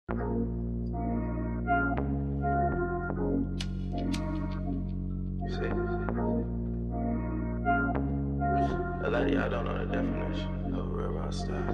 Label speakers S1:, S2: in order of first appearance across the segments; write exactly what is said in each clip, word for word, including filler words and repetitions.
S1: See, a lot of y'all don't know the definition of a real rock star.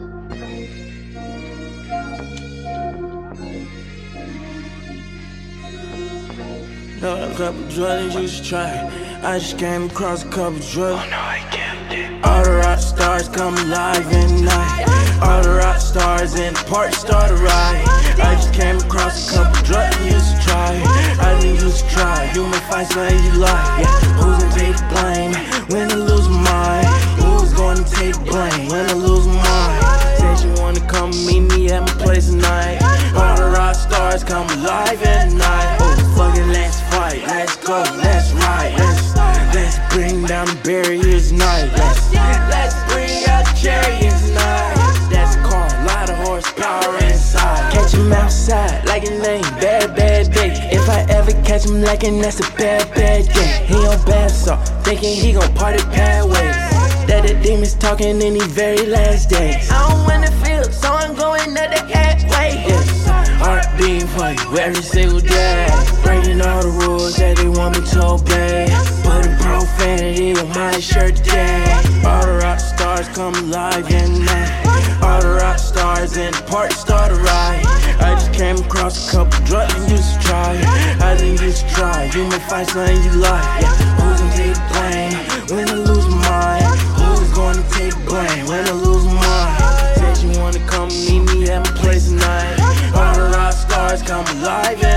S1: Know a couple drugs you should try. I just came across a couple drugs. Oh no, I can't. All the rock stars come alive at night. All the rock stars in the party start to ride. I just came across a couple drugs you used to try. I didn't used to try. You may find something you like. Yeah. Who's gonna take the blame when I lose mine? Who's gonna take the blame when I lose mine? Said you wanna come meet me at my place tonight. All the rock stars come alive at night. Oh, fuck it, let's fight, let's go, let's ride, let's let's bring down the barriers tonight. Let's let's bring out the chariots tonight. That's a car, a lot of horsepower inside. Catch him outside like it ain't bad, bad day. If I ever catch him lacking, that's a bad, bad day. He on bath salt, thinking he gon' party pathways. That the demons talking in these very last days. I don't wanna feel, so I'm going at the halfway. Yes, heart beating for you every single day. Breaking all the rules that they want me to obey. Putting profanity on my shirt today. All the rock stars come alive at night. All the rock stars in the party start to ride. I just came across a couple drugs you used to try. I didn't used to try. You may find something you like. Yeah. Who's gonna take the blame when I lose mine? Who's gonna take the blame when I lose mine? Said you wanna come meet me at my place tonight. All the rock stars come alive.